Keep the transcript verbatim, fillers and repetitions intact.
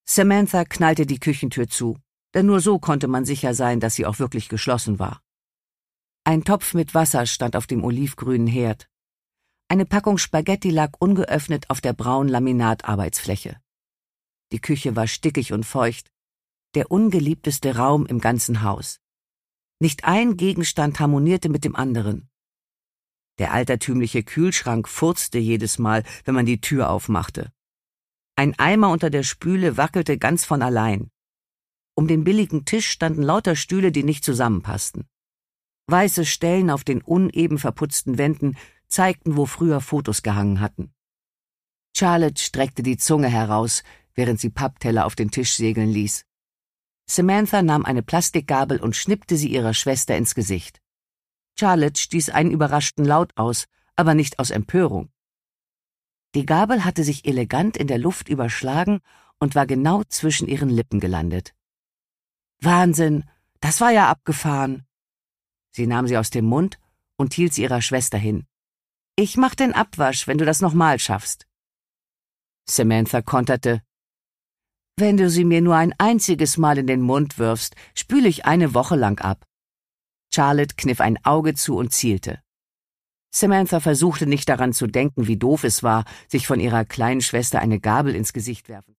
Samantha knallte die Küchentür zu, denn nur so konnte man sicher sein, dass sie auch wirklich geschlossen war. Ein Topf mit Wasser stand auf dem olivgrünen Herd. Eine Packung Spaghetti lag ungeöffnet auf der braunen Laminatarbeitsfläche. Die Küche war stickig und feucht, der ungeliebteste Raum im ganzen Haus. Nicht ein Gegenstand harmonierte mit dem anderen. Der altertümliche Kühlschrank furzte jedes Mal, wenn man die Tür aufmachte. Ein Eimer unter der Spüle wackelte ganz von allein. Um den billigen Tisch standen lauter Stühle, die nicht zusammenpassten. Weiße Stellen auf den uneben verputzten Wänden zeigten, wo früher Fotos gehangen hatten. Charlotte streckte die Zunge heraus, während sie Pappteller auf den Tisch segeln ließ. Samantha nahm eine Plastikgabel und schnippte sie ihrer Schwester ins Gesicht. Charlotte stieß einen überraschten Laut aus, aber nicht aus Empörung. Die Gabel hatte sich elegant in der Luft überschlagen und war genau zwischen ihren Lippen gelandet. »Wahnsinn, das war ja abgefahren!« Sie nahm sie aus dem Mund und hielt sie ihrer Schwester hin. »Ich mach den Abwasch, wenn du das nochmal schaffst.« Samantha konterte, »Wenn du sie mir nur ein einziges Mal in den Mund wirfst, spüle ich eine Woche lang ab.« Charlotte kniff ein Auge zu und zielte. Samantha versuchte nicht daran zu denken, wie doof es war, sich von ihrer kleinen Schwester eine Gabel ins Gesicht werfen